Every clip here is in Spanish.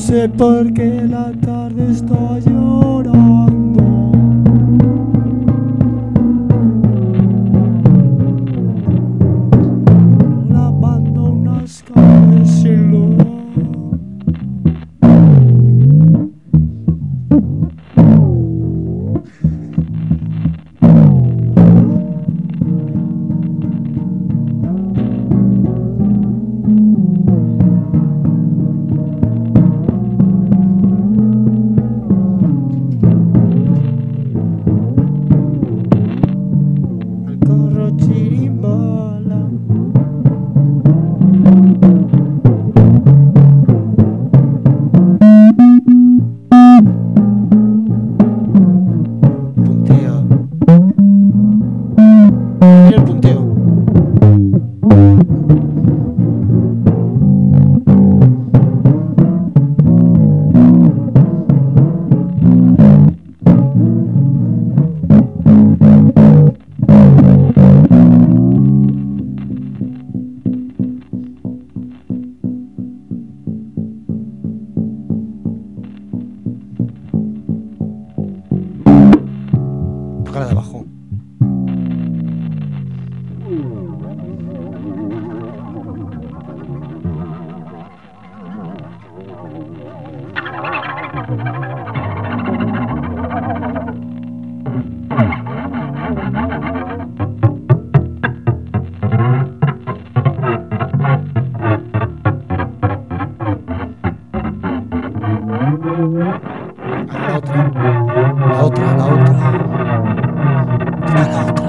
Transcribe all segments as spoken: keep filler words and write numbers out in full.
sé por qué la tarde está llorando. Lavando unas calles sin luz. Tócala de abajo. La otra, la otra, la otra. Toca la otra.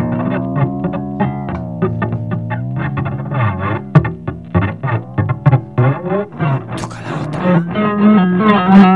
Toca la otra.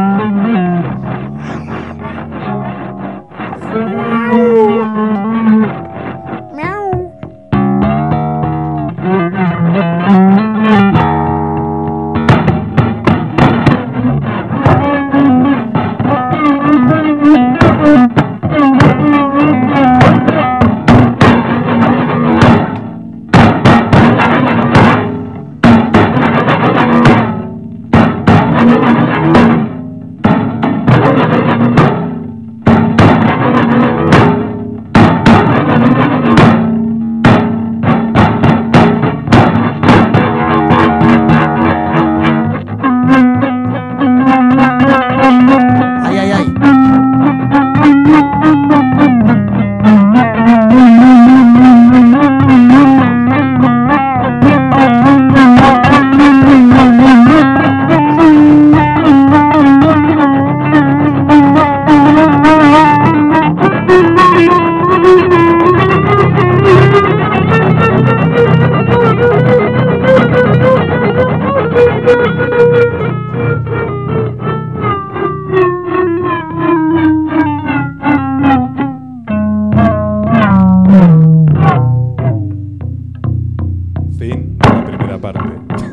Ay, ay, ay. Fin de la primera parte.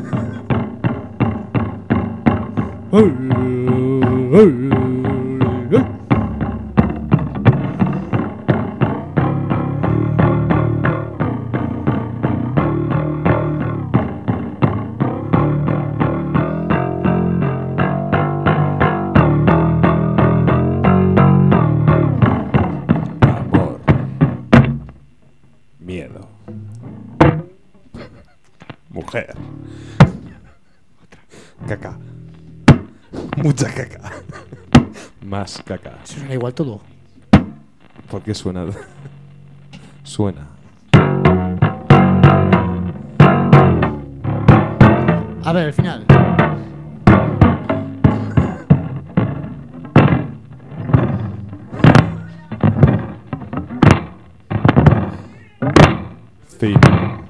Amor. Miedo. Mujer. Caca. Mucha caca. Más caca. Suena igual todo. ¿Por qué suena? Suena. A ver, el final. Fin.